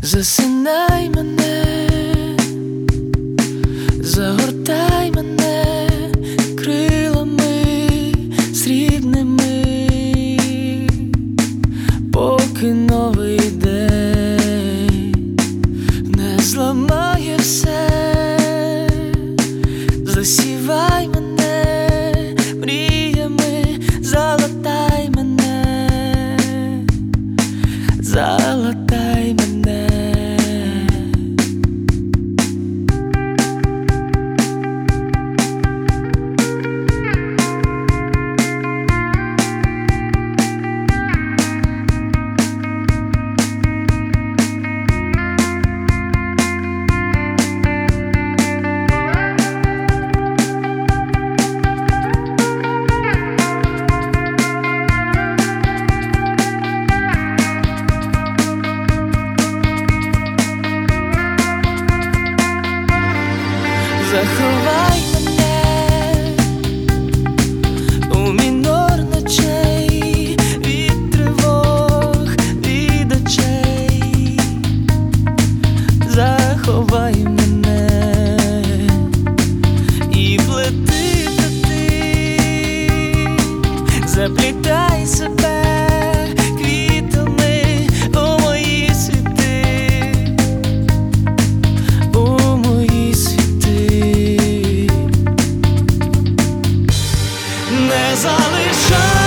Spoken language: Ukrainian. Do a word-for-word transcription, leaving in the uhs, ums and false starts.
Засинай мене, загортай мене крилами срібними, поки новий день не зламає все. Засівай мене мріями, залатай мене, залатай мене. Заховай мене у мінор ночей, від тривог, від очей. Заховай мене і плети ти, заплітай себе квітами у мої світи, у мої світи. Не залишай